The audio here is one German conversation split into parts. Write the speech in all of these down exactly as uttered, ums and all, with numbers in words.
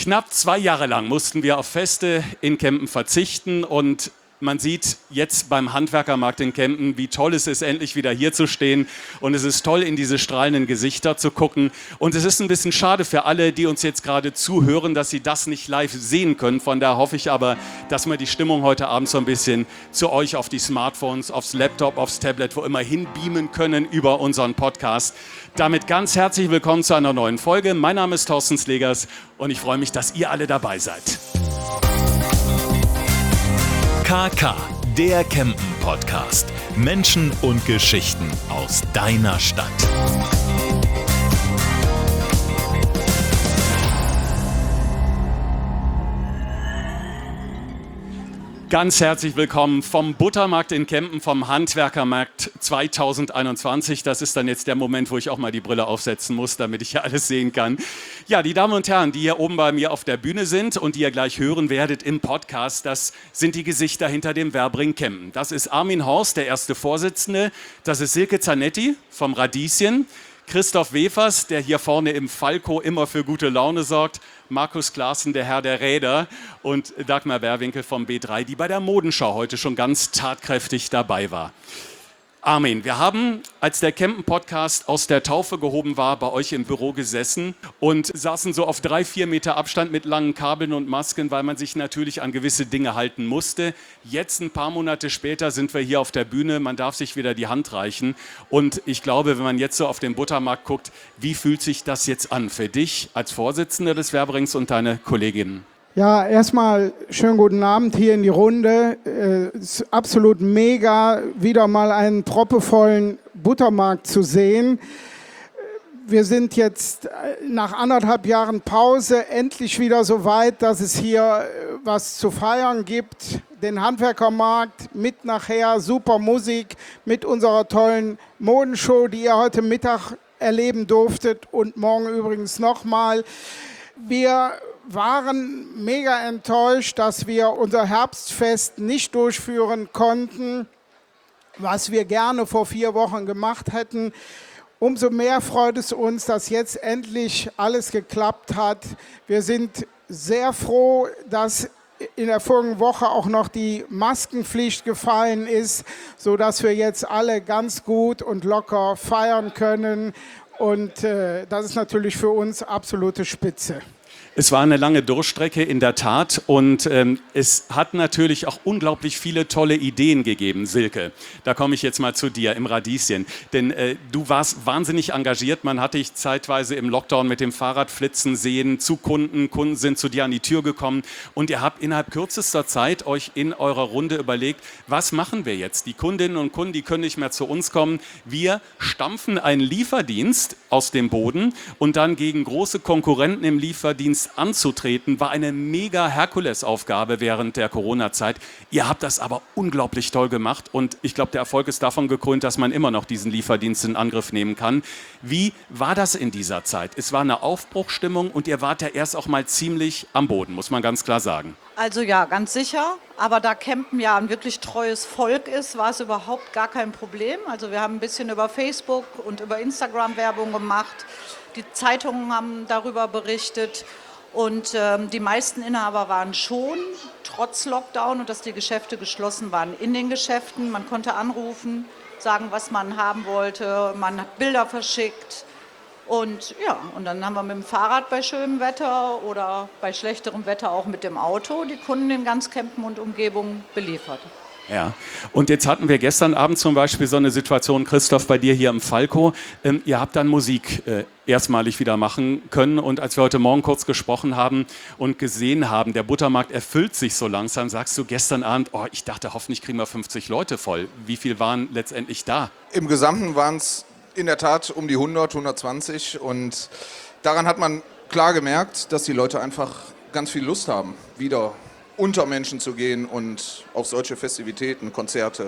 Knapp zwei Jahre lang mussten wir auf Feste in Kempen verzichten und man sieht jetzt beim Handwerkermarkt in Kempen, wie toll es ist, endlich wieder hier zu stehen. Und es ist toll, in diese strahlenden Gesichter zu gucken. Und es ist ein bisschen schade für alle, die uns jetzt gerade zuhören, dass sie das nicht live sehen können. Von daher hoffe ich aber, dass wir die Stimmung heute Abend so ein bisschen zu euch auf die Smartphones, aufs Laptop, aufs Tablet, wo immer hin beamen können über unseren Podcast. Damit ganz herzlich willkommen zu einer neuen Folge. Mein Name ist Thorsten Slegers und ich freue mich, dass ihr alle dabei seid. K K, der Kempen-Podcast. Menschen und Geschichten aus deiner Stadt. Ganz herzlich willkommen vom Buttermarkt in Kempen, vom Handwerkermarkt zweitausendeinundzwanzig. Das ist dann jetzt der Moment, wo ich auch mal die Brille aufsetzen muss, damit ich hier alles sehen kann. Ja, die Damen und Herren, die hier oben bei mir auf der Bühne sind und die ihr gleich hören werdet im Podcast, das sind die Gesichter hinter dem Werbring Kempen. Das ist Armin Horst, der erste Vorsitzende. Das ist Silke Zanetti vom Radieschen. Christoph Wefers, der hier vorne im Falco immer für gute Laune sorgt, Markus Klaassen, der Herr der Räder und Dagmar Werwinkel vom B drei, die bei der Modenschau heute schon ganz tatkräftig dabei war. Armin, wir haben, als der Kempen-Podcast aus der Taufe gehoben war, bei euch im Büro gesessen und saßen so auf drei, vier Meter Abstand mit langen Kabeln und Masken, weil man sich natürlich an gewisse Dinge halten musste. Jetzt, ein paar Monate später, sind wir hier auf der Bühne. Man darf sich wieder die Hand reichen. Und ich glaube, wenn man jetzt so auf den Buttermarkt guckt, wie fühlt sich das jetzt an für dich als Vorsitzender des Werbrings und deine Kolleginnen? Ja, erstmal schönen guten Abend hier in die Runde. Äh, ist absolut mega, wieder mal einen proppevollen Buttermarkt zu sehen. Wir sind jetzt nach anderthalb Jahren Pause endlich wieder so weit, dass es hier was zu feiern gibt. Den Handwerkermarkt mit nachher super Musik, mit unserer tollen Modenshow, die ihr heute Mittag erleben durftet und morgen übrigens nochmal. Wir waren mega enttäuscht, dass wir unser Herbstfest nicht durchführen konnten, was wir gerne vor vier Wochen gemacht hätten. Umso mehr freut es uns, dass jetzt endlich alles geklappt hat. Wir sind sehr froh, dass in der vorigen Woche auch noch die Maskenpflicht gefallen ist, sodass wir jetzt alle ganz gut und locker feiern können. Und äh, das ist natürlich für uns absolute Spitze. Es war eine lange Durchstrecke in der Tat und ähm, es hat natürlich auch unglaublich viele tolle Ideen gegeben, Silke. Da komme ich jetzt mal zu dir im Radieschen, denn äh, du warst wahnsinnig engagiert. Man hat dich zeitweise im Lockdown mit dem Fahrrad flitzen sehen zu Kunden. Kunden sind zu dir an die Tür gekommen und ihr habt innerhalb kürzester Zeit euch in eurer Runde überlegt, was machen wir jetzt? Die Kundinnen und Kunden, die können nicht mehr zu uns kommen. Wir stampfen einen Lieferdienst aus dem Boden und dann gegen große Konkurrenten im Lieferdienst anzutreten, war eine mega Herkulesaufgabe während der Corona-Zeit. Ihr habt das aber unglaublich toll gemacht und ich glaube, der Erfolg ist davon gekrönt, dass man immer noch diesen Lieferdienst in Angriff nehmen kann. Wie war das in dieser Zeit? Es war eine Aufbruchstimmung und ihr wart ja erst auch mal ziemlich am Boden, muss man ganz klar sagen. Also ja, ganz sicher. Aber da Kempen ja ein wirklich treues Volk ist, war es überhaupt gar kein Problem. Also wir haben ein bisschen über Facebook und über Instagram Werbung gemacht. Die Zeitungen haben darüber berichtet. Und ähm, die meisten Inhaber waren schon, trotz Lockdown und dass die Geschäfte geschlossen waren, in den Geschäften. Man konnte anrufen, sagen, was man haben wollte. Man hat Bilder verschickt. Und ja, und dann haben wir mit dem Fahrrad bei schönem Wetter oder bei schlechterem Wetter auch mit dem Auto die Kunden in ganz Kempen und Umgebung beliefert. Ja, und jetzt hatten wir gestern Abend zum Beispiel so eine Situation, Christoph, bei dir hier im Falco. Ähm, ihr habt dann Musik äh, erstmalig wieder machen können und als wir heute Morgen kurz gesprochen haben und gesehen haben, der Buttermarkt erfüllt sich so langsam, sagst du gestern Abend, oh, ich dachte, hoffentlich kriegen wir fünfzig Leute voll. Wie viel waren letztendlich da? Im Gesamten waren es in der Tat um die hundert, hundertzwanzig und daran hat man klar gemerkt, dass die Leute einfach ganz viel Lust haben, wieder unter Menschen zu gehen und auf solche Festivitäten, Konzerte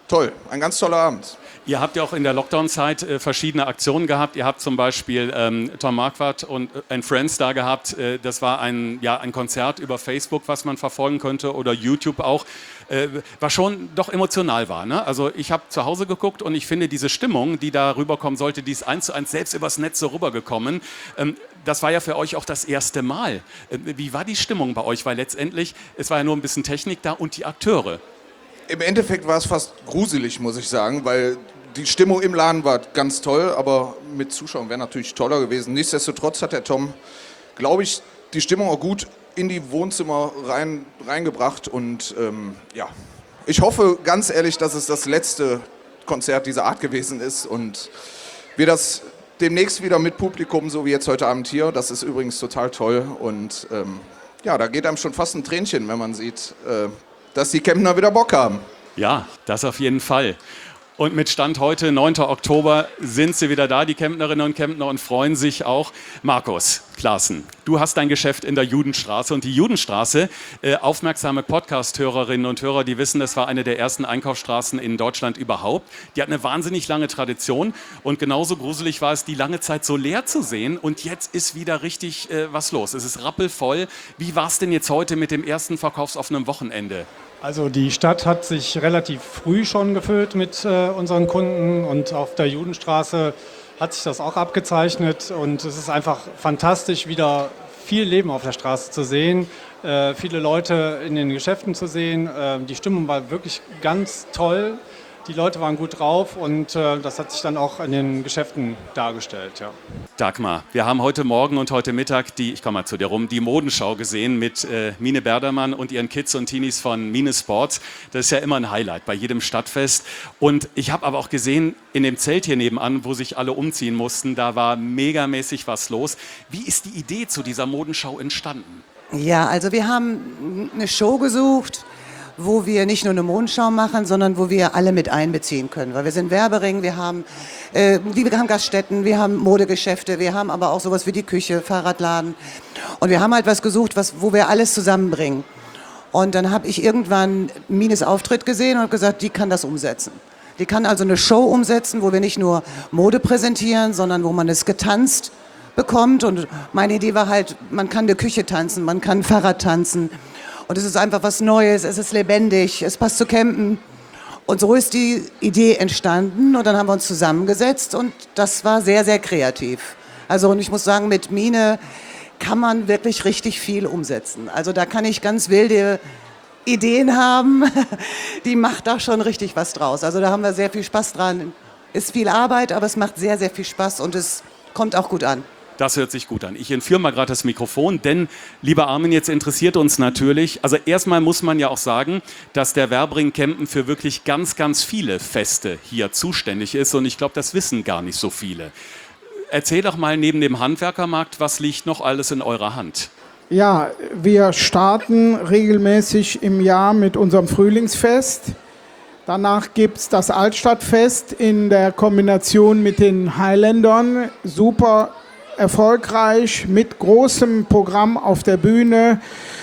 toll, ein ganz toller Abend. Ihr habt ja auch in der Lockdown-Zeit äh, verschiedene Aktionen gehabt. Ihr habt zum Beispiel ähm, Tom Marquardt und äh, Friends da gehabt. Äh, das war ein, ja, ein Konzert über Facebook, was man verfolgen konnte, oder YouTube auch, äh, was schon doch emotional war. Ne? Also ich habe zu Hause geguckt und ich finde, diese Stimmung, die da rüberkommen sollte, die ist eins zu eins selbst übers Netz so rübergekommen. Ähm, das war ja für euch auch das erste Mal. Äh, wie war die Stimmung bei euch? Weil letztendlich, es war ja nur ein bisschen Technik da und die Akteure. Im Endeffekt war es fast gruselig, muss ich sagen, weil die Stimmung im Laden war ganz toll, aber mit Zuschauern wäre natürlich toller gewesen. Nichtsdestotrotz hat der Tom, glaube ich, die Stimmung auch gut in die Wohnzimmer rein, reingebracht. Und ähm, ja, ich hoffe ganz ehrlich, dass es das letzte Konzert dieser Art gewesen ist und wir das demnächst wieder mit Publikum, so wie jetzt heute Abend hier. Das ist übrigens total toll und ähm, ja, da geht einem schon fast ein Tränchen, wenn man sieht, äh, dass die Kemptner wieder Bock haben. Ja, das auf jeden Fall. Und mit Stand heute, neunten Oktober, sind sie wieder da, die Kemptnerinnen und Kemptner, und freuen sich auch. Markus Klaassen, du hast dein Geschäft in der Judenstraße. Und die Judenstraße, äh, aufmerksame Podcast-Hörerinnen und Hörer, die wissen, das war eine der ersten Einkaufsstraßen in Deutschland überhaupt. Die hat eine wahnsinnig lange Tradition. Und genauso gruselig war es, die lange Zeit so leer zu sehen. Und jetzt ist wieder richtig äh, was los. Es ist rappelvoll. Wie war es denn jetzt heute mit dem ersten verkaufsoffenen Wochenende? Also die Stadt hat sich relativ früh schon gefüllt mit äh, unseren Kunden und auf der Judenstraße hat sich das auch abgezeichnet und es ist einfach fantastisch, wieder viel Leben auf der Straße zu sehen, äh, viele Leute in den Geschäften zu sehen. Äh, die Stimmung war wirklich ganz toll, die Leute waren gut drauf und äh, das hat sich dann auch in den Geschäften dargestellt. Ja. Dagmar, wir haben heute Morgen und heute Mittag die, ich komme mal zu dir rum, die Modenschau gesehen mit äh, Mine Berdermann und ihren Kids und Teenies von Mine Sports. Das ist ja immer ein Highlight bei jedem Stadtfest. Und ich habe aber auch gesehen, in dem Zelt hier nebenan, wo sich alle umziehen mussten, da war megamäßig was los. Wie ist die Idee zu dieser Modenschau entstanden? Ja, also wir haben eine Show gesucht, wo wir nicht nur eine Modenschau machen, sondern wo wir alle mit einbeziehen können. Weil wir sind Werbering, wir haben, äh, wir haben Gaststätten, wir haben Modegeschäfte, wir haben aber auch sowas wie die Küche, Fahrradladen. Und wir haben halt was gesucht, was, wo wir alles zusammenbringen. Und dann habe ich irgendwann Mines Auftritt gesehen und gesagt, die kann das umsetzen. Die kann also eine Show umsetzen, wo wir nicht nur Mode präsentieren, sondern wo man es getanzt bekommt. Und meine Idee war halt, man kann in der Küche tanzen, man kann Fahrrad tanzen. Und es ist einfach was Neues, es ist lebendig, es passt zu Campen. Und so ist die Idee entstanden und dann haben wir uns zusammengesetzt und das war sehr, sehr kreativ. Also und ich muss sagen, mit Mine kann man wirklich richtig viel umsetzen. Also da kann ich ganz wilde Ideen haben, die macht da schon richtig was draus. Also da haben wir sehr viel Spaß dran. Ist viel Arbeit, aber es macht sehr, sehr viel Spaß und es kommt auch gut an. Das hört sich gut an. Ich entführe mal gerade das Mikrofon, denn, lieber Armin, jetzt interessiert uns natürlich, also erstmal muss man ja auch sagen, dass der Werbring Kempen für wirklich ganz, ganz viele Feste hier zuständig ist und ich glaube, das wissen gar nicht so viele. Erzähl doch mal neben dem Handwerkermarkt, was liegt noch alles in eurer Hand? Ja, wir starten regelmäßig im Jahr mit unserem Frühlingsfest. Danach gibt es das Altstadtfest in der Kombination mit den Highlandern. Super erfolgreich, mit großem Programm auf der Bühne.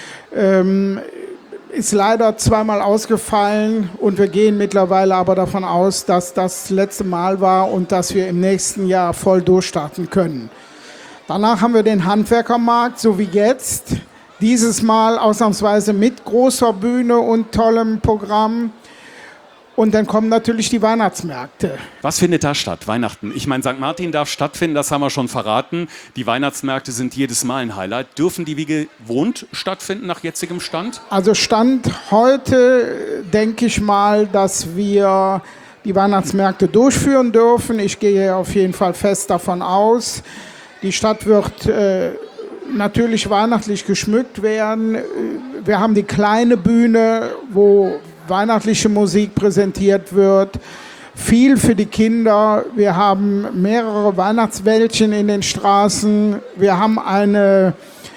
Ähm, ist leider zweimal ausgefallen und wir gehen mittlerweile aber davon aus, dass das letzte Mal war und dass wir im nächsten Jahr voll durchstarten können. Danach haben wir den Handwerkermarkt, so wie jetzt. Dieses Mal ausnahmsweise mit großer Bühne und tollem Programm. Und dann kommen natürlich die Weihnachtsmärkte. Was findet da statt? Weihnachten. Ich meine, Sankt Martin darf stattfinden, das haben wir schon verraten. Die Weihnachtsmärkte sind jedes Mal ein Highlight. Dürfen die wie gewohnt stattfinden nach jetzigem Stand? Also Stand heute denke ich mal, dass wir die Weihnachtsmärkte durchführen dürfen. Ich gehe auf jeden Fall fest davon aus. Die Stadt wird äh, natürlich weihnachtlich geschmückt werden. Wir haben die kleine Bühne, wo weihnachtliche Musik präsentiert wird, viel für die Kinder. Wir haben mehrere Weihnachtswäldchen in den Straßen. Wir haben eine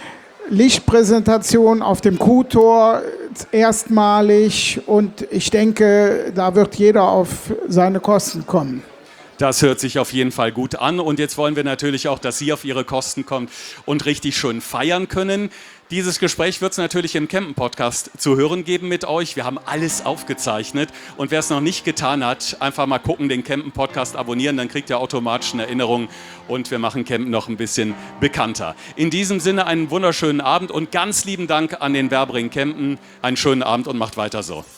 Lichtpräsentation auf dem Kuhtor erstmalig und ich denke, da wird jeder auf seine Kosten kommen. Das hört sich auf jeden Fall gut an. Und jetzt wollen wir natürlich auch, dass Sie auf Ihre Kosten kommt und richtig schön feiern können. Dieses Gespräch wird es natürlich im Campen-Podcast zu hören geben mit euch. Wir haben alles aufgezeichnet. Und wer es noch nicht getan hat, einfach mal gucken, den Campen-Podcast abonnieren. Dann kriegt ihr automatisch eine Erinnerung. Und wir machen Campen noch ein bisschen bekannter. In diesem Sinne einen wunderschönen Abend und ganz lieben Dank an den Werbring Campen. Einen schönen Abend und macht weiter so.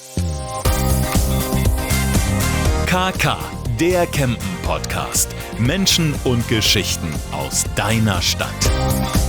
K K, der Campen-Podcast. Menschen und Geschichten aus deiner Stadt.